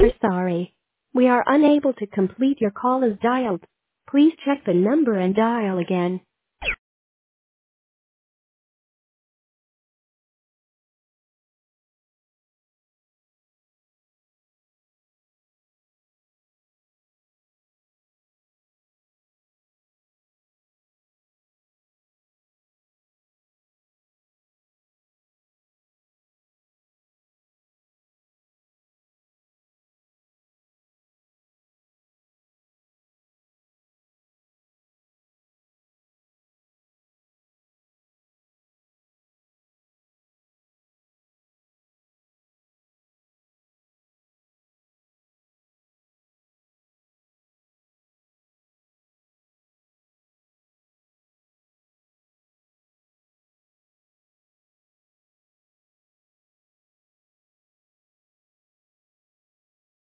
sorry. We are unable to complete your call as dialed. Please check the number and dial again.